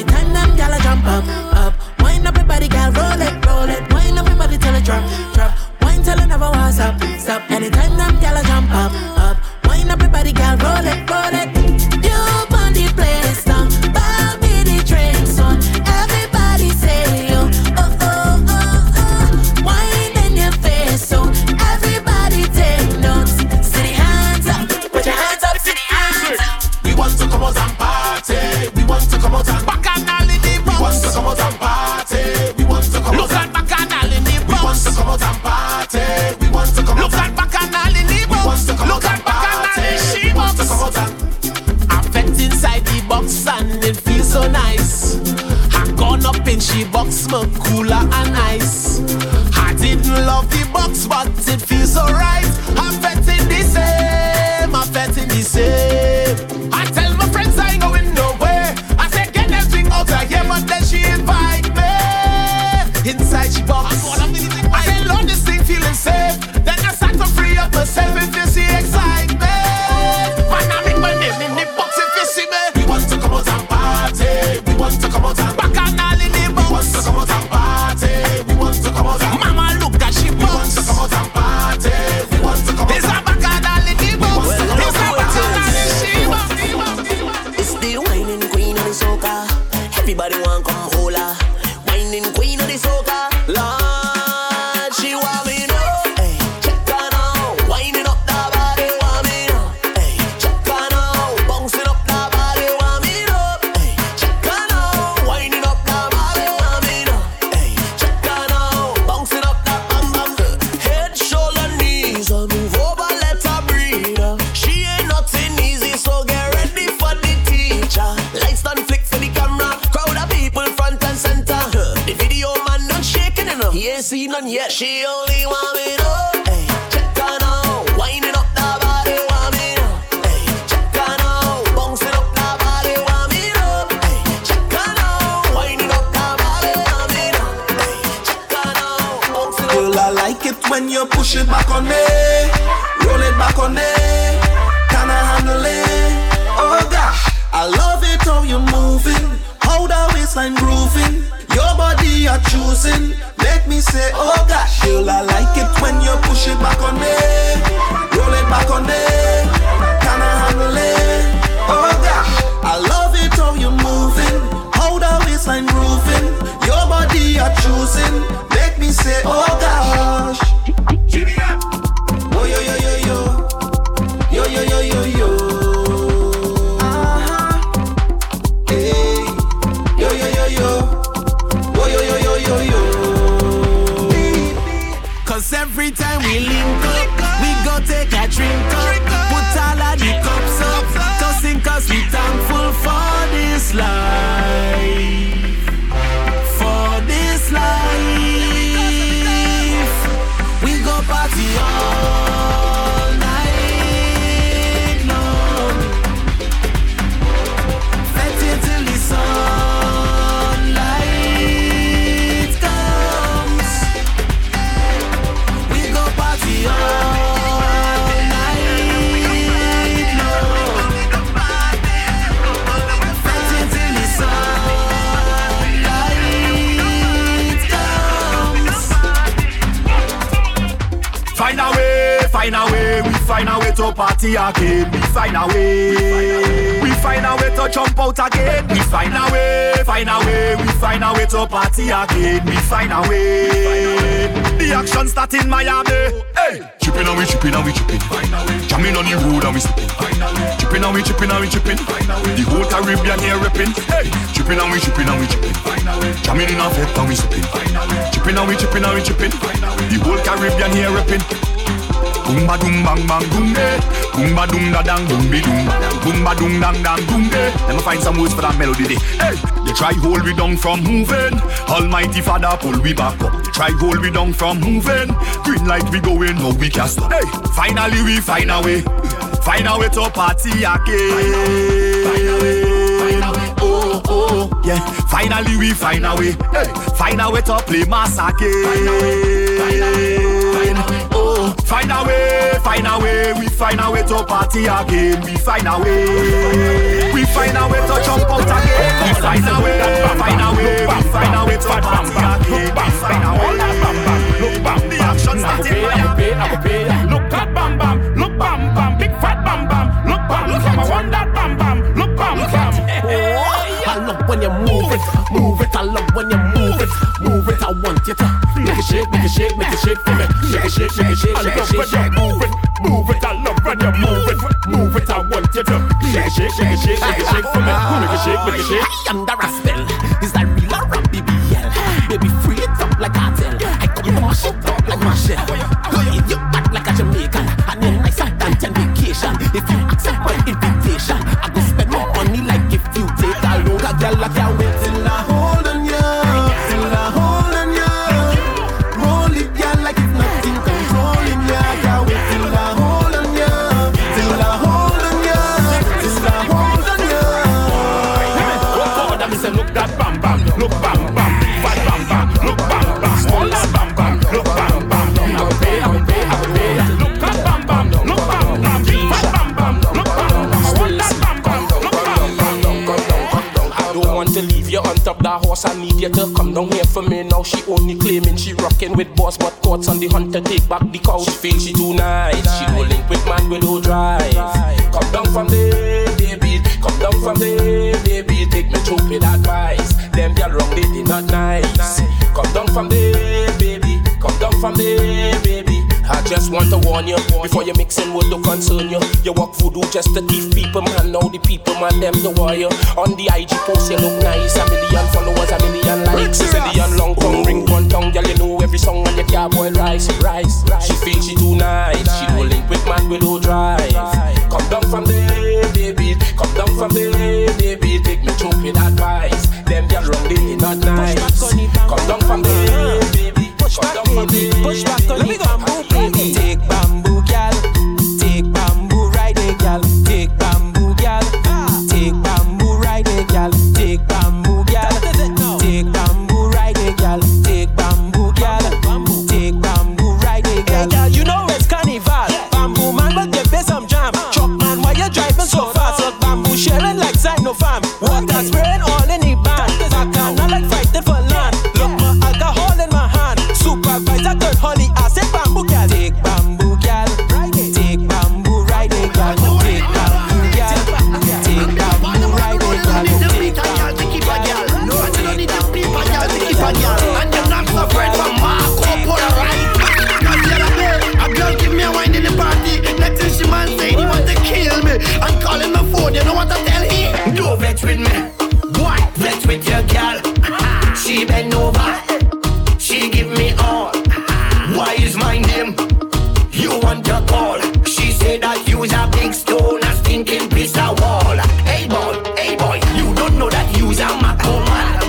[SPEAKER 10] Anytime them gyal a jump up, up. Wind up your body, gyal, roll it, roll it. Wind up your body till it drop, drop. Wind till it never was up, stop. Anytime them gyal a jump up, up. Wind up your body, gyal, roll it, roll it. You on the place now, buy me the drinks on. Everybody say yo, oh oh oh oh. Wind in your face so everybody take notes. See the hands up, put your hands up, see the hands up.
[SPEAKER 2] We want to come out and party. We want to come out and
[SPEAKER 10] Bacchanal in the box.
[SPEAKER 2] We want to come out and party. We want to come
[SPEAKER 10] Look
[SPEAKER 2] out
[SPEAKER 10] at
[SPEAKER 2] and
[SPEAKER 10] Bacchanal in the
[SPEAKER 2] We want
[SPEAKER 10] box.
[SPEAKER 2] to come out and party. We want to come
[SPEAKER 10] Look
[SPEAKER 2] out
[SPEAKER 10] at
[SPEAKER 2] and
[SPEAKER 10] Bacchanal in the
[SPEAKER 2] We want
[SPEAKER 10] box.
[SPEAKER 2] to come
[SPEAKER 10] Look
[SPEAKER 2] out
[SPEAKER 10] at
[SPEAKER 2] and
[SPEAKER 10] Bacchanal
[SPEAKER 2] party.
[SPEAKER 10] in the
[SPEAKER 2] We want to
[SPEAKER 10] box.
[SPEAKER 2] come out and
[SPEAKER 10] I felt inside the box and it feels so nice. I gone up in she box, smoke cooler and ice. I didn't love the box, but it feels so right. I felt in the same, I felt in the same. I tell my friends I ain't going nowhere. I said get that thing out of here, but then she invite me inside she box. I said Lord, this thing feeling safe. Then I start to free up myself if you see excitement. Man, I make my name in the box if you see me.
[SPEAKER 2] We want to come out and party. We want to come out and
[SPEAKER 10] Bacchanal in the
[SPEAKER 2] We want to
[SPEAKER 10] box.
[SPEAKER 2] come out and party. We want to come out and
[SPEAKER 10] Mama look at she
[SPEAKER 2] We want
[SPEAKER 10] box.
[SPEAKER 2] to come out and party. We want to come
[SPEAKER 10] There's
[SPEAKER 2] out
[SPEAKER 10] a Bacchanal in the box.
[SPEAKER 2] Well,
[SPEAKER 10] There's a
[SPEAKER 2] well,
[SPEAKER 10] Bacchanal in she box.
[SPEAKER 11] It's the whining queen of the soca. Everybody want come hola. Whining queen of the soca. Lord, she want me know. Hey, check her now. Whining up the body, want me know. Hey, check her now. Bouncing up the body, want me know. Hey, check her now. Whining up the body, want me know. Hey, check her now. Bouncing up the bam bam. Head, shoulder, knees. uh, Move over, let her breathe. uh. She ain't nothing easy, so get ready for the teacher. Lights done flick for the camera. Crowd of people front and center. Huh. The video man not shaking enough. He ain't seen none yet. She only want me know. Hey, check her now. Winding up the body, want me know. Hey, check her now. Bouncing up the body, want me know. Hey, check her now. Winding up the body, want me know. Hey, check her now. Bouncing up.
[SPEAKER 8] Girl, I like it when you push it back on me, roll it back on me. Can I handle it? Oh gosh, I love it how you moving, how the waistline grooving. Your body you're choosing, make me say oh gosh. Girl, I like it when you push it back on me, roll it back on me. Can I handle it? Oh gosh, I love it how you moving, how the waistline grooving. Your body you're choosing, make me say oh gosh. Oh yo yo yo yo, yo yo yo yo yo. Uh-huh. Hey, yo yo yo yo, oh yo yo yo yo yo.
[SPEAKER 10] Cause every time we link up, we go take a drink up. Put all of the cups up. Cussing cause we thankful for this life. For this life. We go party all night long. Fete till the sunlight comes. We go party all night long. Fete till the sunlight comes.
[SPEAKER 6] Find a way, find a way, we find a way to party again. We find a way, we find a way to jump out again. We find a way, find a way, we find a way to party again. We find a way. The action start in Miami. Hey, chipping and we chipping and we chipping. Jamming on the road and we slipping. Chipping and we chipping and we chipping. The whole Caribbean here ripping. Hey, chipping and we chipping and we chipping. Jamming in a vet and we slipping. Chipping and we chipping and we chipping. The whole Caribbean here ripping. Boom ba doom bang bang boom eh. Boom ba doom da dang boom be doom. Boom ba doom dang dang boom eh. Let me find some words for that melody day. Hey, they try hold we down from moving. Almighty Father pull we back up. They try hold we down from moving. Green light we going, no we can't stop. Hey, finally we find a way. Find a way to party again. Oh oh yeah. Finally we find a way. Hey, find a way to play mass again. Oh.
[SPEAKER 14] Find a way, find a way, we find a way to party again. We find a way, we find a way to jump out again. We find a way, find a way, we find a way to party again. We find a way. Look bam, the action starting fire.
[SPEAKER 15] Look at bam bam, look bam bam, big fat bam bam. Look bam, look I want that bam bam, look bam bam.
[SPEAKER 10] I love when you move it, move it. I love when you move it, move it. I want you to make it shake, make it shake, make it shake for me. Shake it, shake, shake it, shake, shake it, shake, shake.
[SPEAKER 15] Move it, move it. I love when you move it, move it. I want you to shake it, shake, shake it, shake, shake it, shake for me. Make it shake, make it shake.
[SPEAKER 10] I under a spell. Is that real or a B B L? Baby, free it up like cartel. I come to mash it up like Michelle. You act like a Jamaican, and then I sat down on vacation. If you accept my invitation, I go spend more money like if you take a look at girl like I wait till I hold on ya, till I hold on ya. Roll it, girl, like if nothing controlling ya. I wait till I hold on ya, till I hold on ya, till I hold on ya.
[SPEAKER 15] Look forward and me say look that bam bam, look bam bam, fat bam bam, look bam bam, all that bam bam, look bam bam. I will pay, I will pay, I will pay. Look at bam bam, look bam bam, fat bam bam, look bam bam, all that bam bam, look bam bam.
[SPEAKER 8] I don't want to leave you on top that horse. I need you to come down here for me now. She only claiming she rocking with boss, but thoughts on the hunt to take back the cow. She feels she too nice. She no link with man with no drive. Come down from there, baby. Come down from there, baby. Take me through with advice. Them girl wrong, they did not nice. Come down from there, baby. Come down from there, baby. I just want to warn you before you mixing with the concern you. You walk voodoo just to thief people, man. Now the people, man, them the warrior. On the I G post, you look nice. A million followers, a million likes. A million long tongue, ring one tongue. Girl, you know every song on your car, boy, rise, rise, rise. She feels she too nice. She no link with man with no drive. Come down from there, baby. Come down from there, baby. Take me through with advice. Them girl wrong, they did not nice. Come down from there, baby.
[SPEAKER 11] Push back, baby. Push back on the bamboo, baby. Take bamboo, gal. Take bamboo, ride it, gal. Take bamboo, gal. Take bamboo, ride it, gal. Take bamboo, gal. Take bamboo, ride it, gal. Take bamboo, gal. Take bamboo, ride it, gal. Hey, gal, you know it's carnival. Bamboo man, but you pay some jam. Truck man, why you driving so fast? Look, bamboo sharing like Sino fam. Water spraying all in the band. Back down, not like fighting for land. Look, my alcohol in my hand. Supervisor good holly, I said bamboo gal. Take bamboo gal, take bamboo ride it gal. Take bamboo gal, take bamboo ride it gal. Take bamboo gal, no I don't need to be a gal to keep a gal. And them not afraid from Marco Polaroid. Cause the other day, a girl give me a wine in the party. Next thing she man say he want to kill me. And calling my phone, you know what I tell him? Don't vex with me, boy, vex with your gal. She bend over. She give me all. Why is my name? You want to call? She said that you's a big stone, a stinking piece of wall. Hey boy, hey boy, you don't know that you's a Mako man.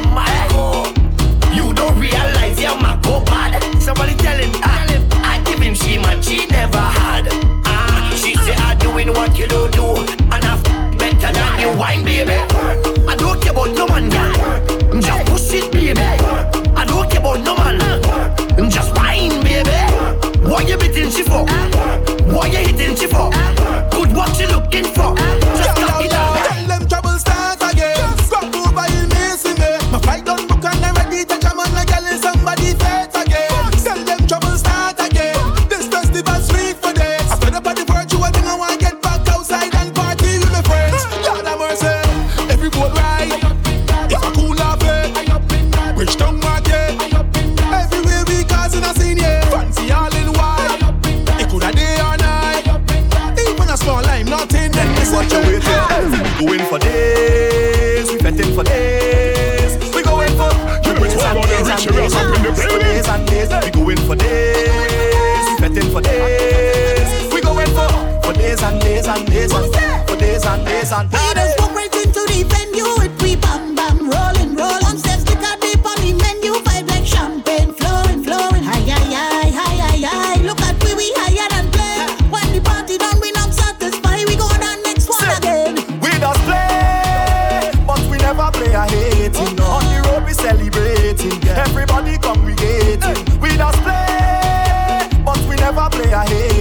[SPEAKER 11] You don't realize you're Mako bad. Somebody tell him, tell him. I give him she man she never had. Ah, she say I'm doing what you don't do, and I'm better than you wine, baby. I don't care about no man, girl. Just push it, baby. I don't care about no man. Just whine, baby. What you beating she for? What you hitting she for? Good what you looking for? Just cut it out.
[SPEAKER 2] Tell them trouble start again. Come over in missing me. My fight done book and I'm ready to come on like girl in somebody face again. Tell them trouble start again. This festival sweet for days. I fed up on the virtual thing. I want to get back outside and party with my friends. Lord have mercy. Every boat ride. If I cool off it. Which tongue market. Everywhere we causing a scene, yeah. Fancy all in white. It could a day or night. Even a small lime, nothing. Then this what you waiting.
[SPEAKER 14] We going for days, we betting for days. We going for days and days and days and days and days. We going for days, we betting for days. We going for for days and days and days and for days and days and days.
[SPEAKER 13] We just walk right into the venue with we bam bam rolling, roll on steps, stick a dip on the menu, vibe like champagne, flowing, flowing. Hi, hi, hi, hi, hi, hi. Look at we, we higher than play. When the party done, we not satisfied. We go down next one again.
[SPEAKER 14] We just play, but we never play a hating. On the road we celebrating, everybody congregating. We just play, but we never play a hating.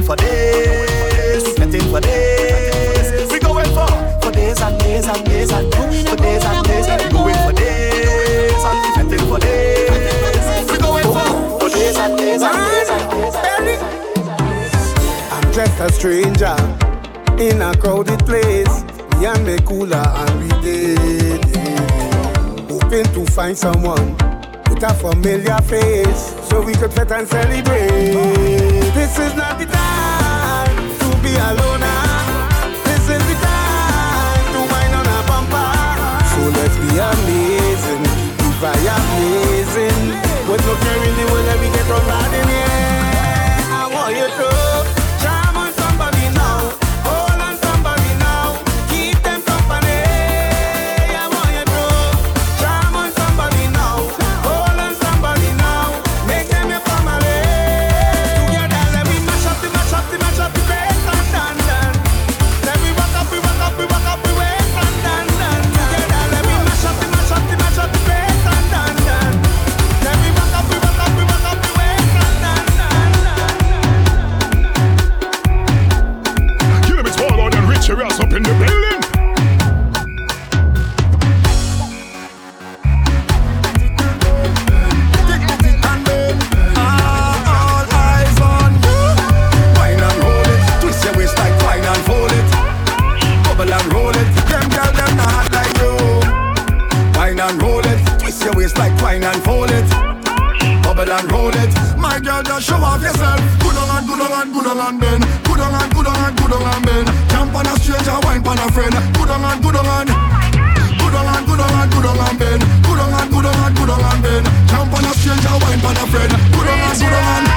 [SPEAKER 2] for days, getting for days. We going for for days and days and days and days, for days and days. We going for days and getting for days. We going for for days and days and days and days.
[SPEAKER 16] I'm just a stranger in a crowded place. Me and me cooler and we did, hoping to find someone with a familiar face, so we could fit and celebrate. This is not the time to be alone. This is the time to wind on a bumper. So let's be amazing, be very amazing. With no care in the world, let me get on hard in here. I want you to charm on somebody now, hold on somebody now, keep them company. I want you to charm on somebody now, hold on somebody now, make them your family. Together let me mash up the mash up the mash up the bass and dan dan. Let me rock up, we rock up, we rock up the waist and dan dan. Together let me mash up the mash up the mash up the bass and dan dan. Let me rock up, we rock up, we rock up the waist and dan dan.
[SPEAKER 15] You know it's all on and Richie Ross up in the building.
[SPEAKER 2] All eyes on you. Wine and roll it, twist your waist like wine and fold it. Bubble and roll it, them girl them not hot like you. Wine and roll it, twist your waist like wine and fold it. Bubble and roll it, my girl just show off yourself. Good on and good on and good on and bend. Good on and good on and good on and bend. Jump on a stranger, wine on a friend. Good on and good on and good on and good on and good on and bend. Good on and good on and good on and bend. Jump on a stranger, wine on a friend. Good on and good on and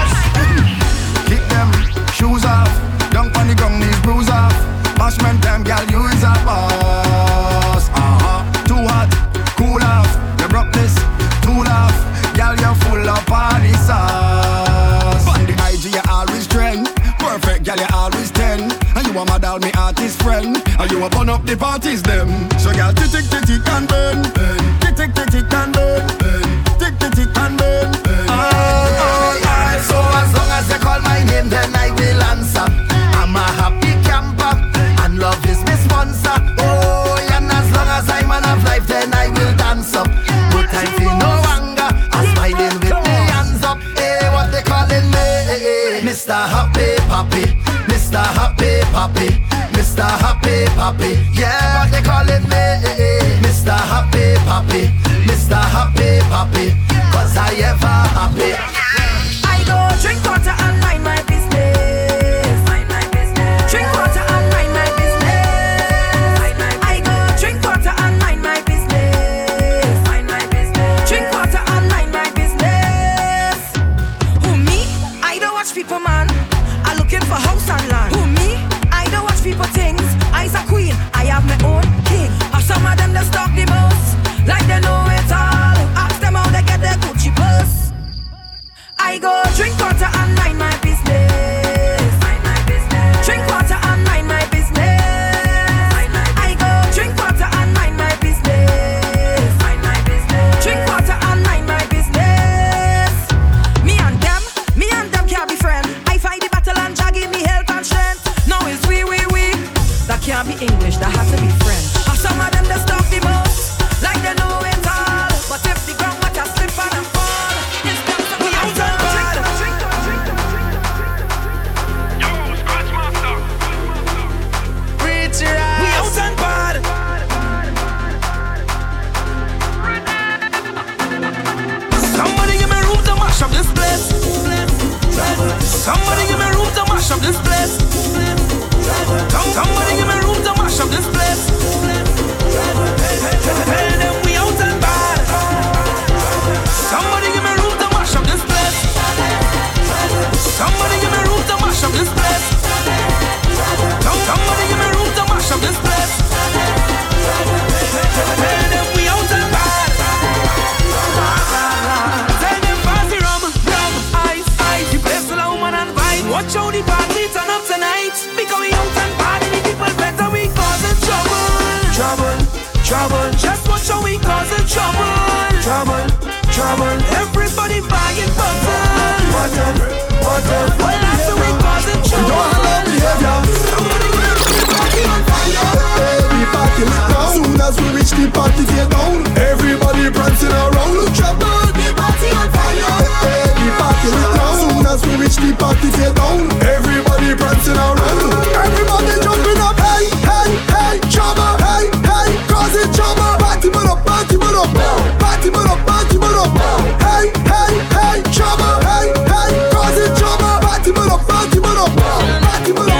[SPEAKER 2] kick them shoes off. Dunk on the ground, knees bruise off. Bashment them, girl, you is a boss. Uh-huh. Too hot, cool off. You broke this, too laugh. Girl, you're full of party sauce. On the I G, you always trend. Perfect, girl, you always ten. And you a mad all me artist friend. And you a burn up the parties them. So girl, tick tick tick tick and burn. Tick tick tick tick and burn. Tick tick tick and burn. All right, so as long as they call my name, then I will answer. I'm a happy camper, and love is my sponsor. Oh, and as long as I'm man of life, then I will dance up. No time for no anger, I'm smiling with me hands up. Hey, what they calling me? Mister Happy Papi, Mister Happy Papi, Mister Happy Papi. Yeah, what they calling me? Mister Happy Papi, Mister Happy Papi. Cause I ever happy.
[SPEAKER 3] I go drink water and mind my business. Mind my business. Drink water and mind my business. Mind my business. I go drink water and mind my business. Mind my business. Drink water and mind my business. Who me? I don't watch people, man. I looking for house and land. Who me? I don't watch people things. I's a queen. I have my own king. Or some of them that stalk the most, like they know it all. Ask them how they get their Gucci purse. I go drink water and mind my business. Mind my business. Drink water and mind my business. Mind my business. I go drink water and mind my business. Mind my business. Drink water and mind my business. Me and them, me and them can't be friends. I fight the battle and Jah give me help and strength. Now it's we, we, we. That can't be English, that has to be French. Or some of them that stop the most, like they know it all. But if the ground water slip and I fall, it's them to be out and bad.
[SPEAKER 15] Yo, Scratch Master.
[SPEAKER 3] Reach your eyes. We out and bad.
[SPEAKER 8] Somebody give me room to mash up this place. Somebody give me room to mash up this place. Somebody give me room to mash up this place. Tell them we out and bad. Somebody give me room to mash up this place. Somebody give me room to mash up this place. Somebody give me room to mash up this place. Tell them we out and bad. Tell them party rum, rum, ice, ice. You place the woman and vibe. Watch how the party turn up tonight. Because we out and bad and the people better we causing trouble. Trouble, trouble. Just watch how we causing trouble. Trouble, trouble. Everybody buying bottle. Bottle, bottle. Well, after we causing trouble.
[SPEAKER 16] as we reach the party get down. Everybody prancing around. Trouble, the party on fire. Hey, the party lit now. Soon as we reach the party get down. Everybody prancing around. Everybody jumping up. Hey, hey, hey, trouble. Hey, hey, cause it's trouble. Party but up, party but up. Party but up, party but up. Hey, hey, hey, trouble. Hey, hey, cause it's trouble. Party but up, party but up. Party but up.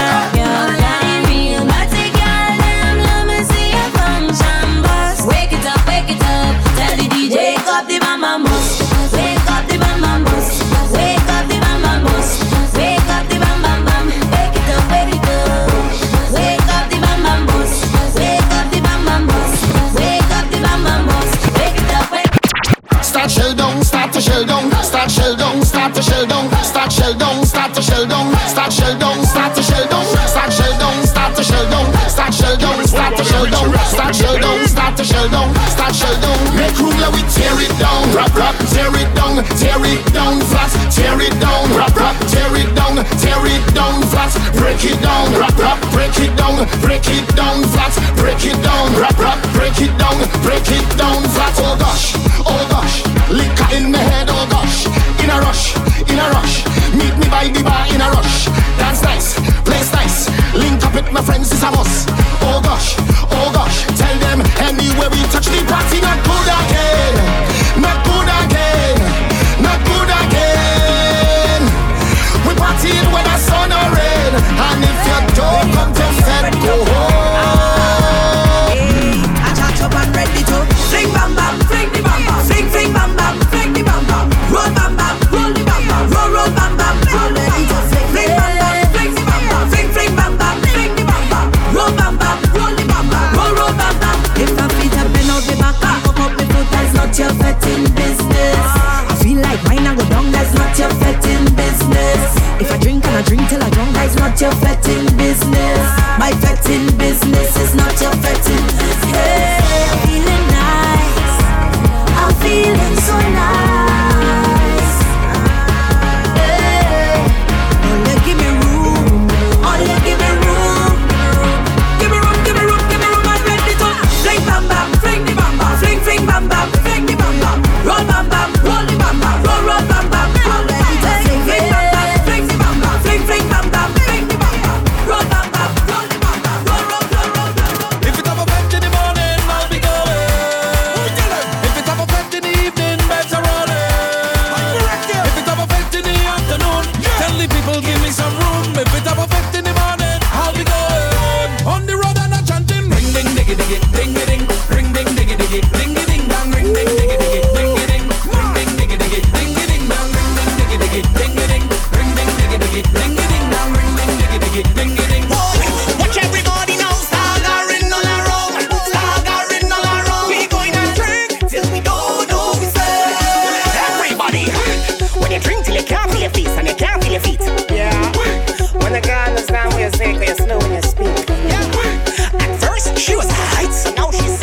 [SPEAKER 5] Shell down, start shell down, start to shell down, start shell down, start to shell down, start shell down, start to shell down, start shell down, start to shell down, start shell down, start to shell down, start shell down, start to shell down, start shell down. Make room, let we tear it down, rap rap, tear it down, tear it down flat, tear it down, rap rap, tear it down, tear it down flat, break it down, rap rap, break it down, break it down flat, break it down, rap rap, break it down, break it down flat. Oh gosh, oh gosh, liquor in my head, oh gosh. In a rush, in a rush. Meet me by the bar in a rush. Dance nice, place nice. Link up with my friends, it's a must. Oh gosh, oh gosh. Tell them anywhere we touch the party, not good again. Not good again. Not good again. We partying when the sun or rain. And if you don't come to set, go home.
[SPEAKER 3] Hey, I chat up and ready to fling bam bam, fling the bam bam, fling fling bam bam, fling the bam bam, roll bam bam, roll the bam bam, roll roll bam bam, roll ready to fling fling bam bam, fling the bam bam, fling fling bam bam, fling the bam bam, roll bam bam, roll the bam bam, roll roll bam bam. If my feet have been out the back, up up the foot, that's not your fetting business. I feel like mine and go down, that's not your fetting business. If I drink and I drink till I drunk, that's not your fetting business. My fetting business is not your fetting business. Hey, I'm feeling nice. I'm feeling so nice. Hey, oh, you give me room. Oh, you give me room. Give me room, give me room, give me room. I'm ready to fling bam bam, fling the bam bam, fling fling bam bam, fling the bam bam, roll bam bam, roll the bam bam, roll roll bam bam. I'm ready to fling fling bam bam, fling the bam bam, fling fling bam bam, fling the bam bam, roll bam bam, roll the bam bam, roll roll roll roll roll.
[SPEAKER 15] If it have a pet in the morning, I'll be going. If it have a pet in the evening, better run it. If it have a pet in the afternoon, tell the people give me some room. If it have a pet in the morning, I'll be going. On the road and I'm chanting, ring ding diggy diggy, ding ding, ring ding diggy diggy, ding ding dong, ring ding diggy diggy, ding ding, ring ding diggy diggy, ding ding dong, ring ding diggy diggy, ding ding, ring ding diggy diggy, ding ding dong, ring ding diggy diggy, ding ding.
[SPEAKER 17] Watch everybody now, staggering all around, staggering all around. We going to drink till we don't know we say. Everybody, when you drink till you can't feel your feet and you can't feel your feet. Yeah. When the girl is down, we say, cause you're slow when you speak. Yeah. At first she was high, so now she's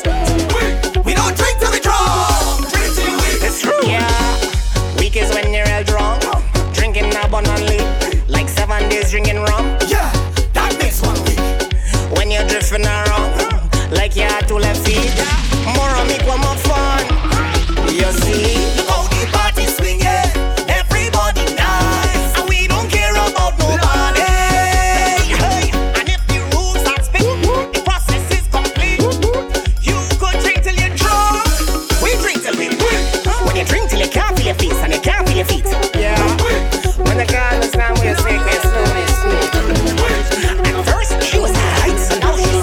[SPEAKER 17] sweet. We don't drink till we drunk. Drink till we weak. It's true. Yeah. Weak is when you're all drunk, drinking abundantly, like seven days drinking rum. Yeah, that makes one week. When you're drifting around, like you had two left feet. More or make one more fun. You see, look how the party swinging. Everybody nice, and we don't care about nobody. Hey, and if the rules are spinning, the process is complete. You could drink till you're drunk. We drink till we weak. When you drink till you can't feel your feet and you can't feel your feet. Yeah. When the girl is down, we're sick, we're slow, we're sweet. At first she was high, so now she's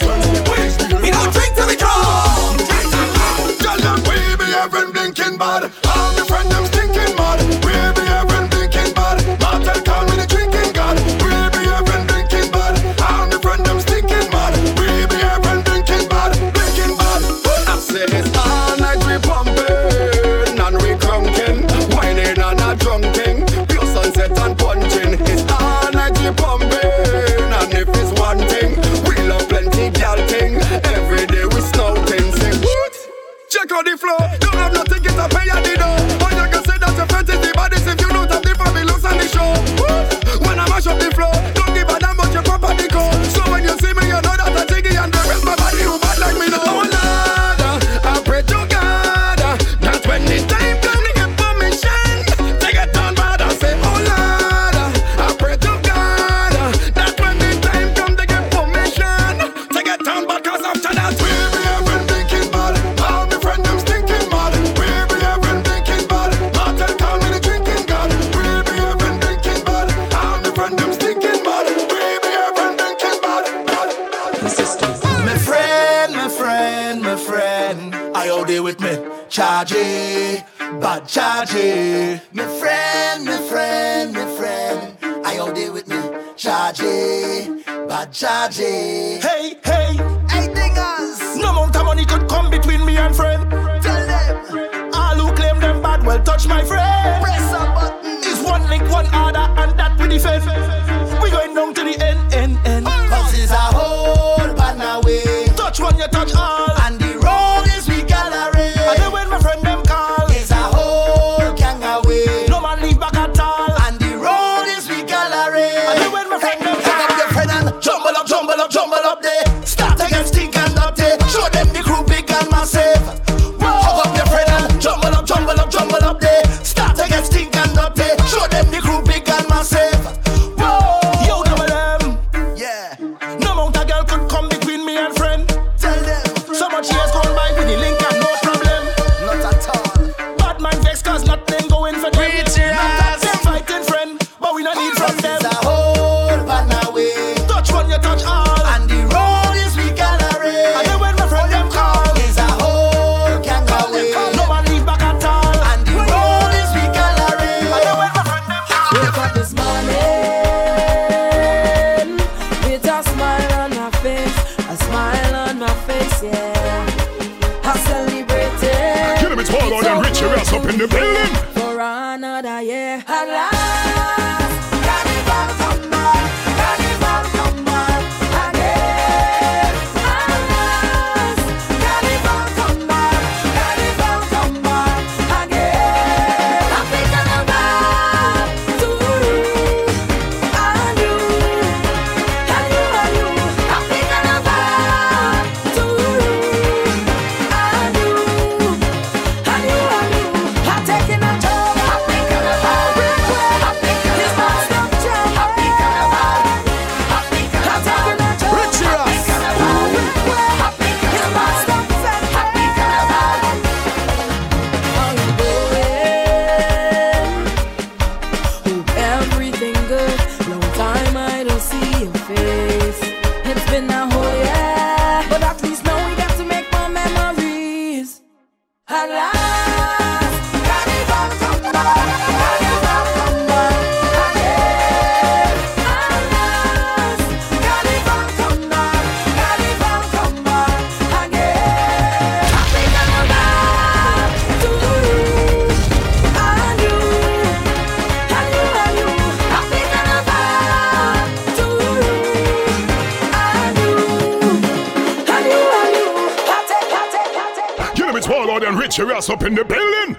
[SPEAKER 17] sweet. We don't drink till we drunk.
[SPEAKER 5] Girl, them we be having blinking bad. All my friends them stinking mad. We be having blinking bad. Martel call me the drinking god. We be having blinking bad. All my friends them stinking mad. We be having blinking bad, blinking bad. I say it's all night we pumping and we crunking, whining and a drunking, pure sunset and punching. It's all night we pumping, and if it's one thing, we love plenty gal thing. Every day we snouting, sing what? Check out the flow, don't have nothing, get a pay at the door. Or you can say that your friend is the baddest if you don't have the fabulous on the show. When I mash up the flow, don't give a damn about your papa the code. So when you see me, you know that I'm jiggy and the rest my body who bad like me know.
[SPEAKER 1] after that. We behave when thinking bad. All my friend them stinking mad. We behave when thinking bad. Martel call me the drinking god. We behave when thinking bad. All my friend them stinking mad. We behave when thinking bad.
[SPEAKER 8] My friend, my friend, my friend, I all day with me, Chargy, bad Chargy.
[SPEAKER 7] My friend, my friend, my friend, I all day with me, Chargy, bad Chargy.
[SPEAKER 8] Hey, hey,
[SPEAKER 7] hey, dingers.
[SPEAKER 8] No amount of money could come between me and friend.
[SPEAKER 7] Tell them,
[SPEAKER 8] all who claim them bad, well touch my friend.
[SPEAKER 7] Press a button.
[SPEAKER 8] It's one link, one order, and that we defend. We going down to the end, end, end.
[SPEAKER 7] Cause it's a whole pan away.
[SPEAKER 8] Touch one, you touch all.
[SPEAKER 7] And the road is we gallery.
[SPEAKER 8] And then when my friend them call,
[SPEAKER 7] it's a whole gang away.
[SPEAKER 8] No man leave back at all.
[SPEAKER 7] And the road is we gallery.
[SPEAKER 8] And then when my friend them
[SPEAKER 7] call, pick up your friend and jumble up, jumble up, jumble up there. Start against stink and dirty. Show them the crew big and massive. Hug up your friend and jumble up, jumble up, jumble up there. Start against stink and dirty. Show them the crew big and massive.
[SPEAKER 8] Yo, double them.
[SPEAKER 7] Yeah.
[SPEAKER 8] No amount of girl could come between me and friend.
[SPEAKER 7] Tell them.
[SPEAKER 8] So much years gone by with the link and no problem.
[SPEAKER 7] Not at all.
[SPEAKER 8] Bad man vex cause nothing going for them. Not them fighting friend, but we not need from them.
[SPEAKER 7] It's a whole pan away.
[SPEAKER 8] Touch one, you touch all.
[SPEAKER 7] And the road is we gallery.
[SPEAKER 8] And then when my friend them call,
[SPEAKER 7] it's a whole gang away.
[SPEAKER 8] No man leave back at all.
[SPEAKER 7] And the road is we gallery.
[SPEAKER 8] And then when my friend them call,
[SPEAKER 3] wake up this morning with a smile on my face, a smile on my face, yeah. I celebrated.
[SPEAKER 15] Get him, it's Paul and Richie Ross up in the building.
[SPEAKER 3] For another year, at last, carnival come back, carnival come back again. At last, carnival come back, carnival come back again. Happy carnival to you and you, and you and you. Happy carnival to you and you, and you and you. I'm taking a job. Happy carnival. Happy carnival. Stop jam. Happy carnival. Happy carnival. I'm taking a job.
[SPEAKER 8] Richie Ross.
[SPEAKER 3] Happy carnival. Stop jam. Happy carnival. How you doing? Hope everything good. Long time I don't see your face. It's been a whole year, but at least now we got to make more memories. At last, carnival come back, carnival come back again. At last, carnival come back, carnival come back again. Happy carnival to you and you, and you and you. Happy carnival to you and you, and you and you. Hot take, hot take, hot take.
[SPEAKER 15] Get him, it's Paul and Richie Ross up in the building.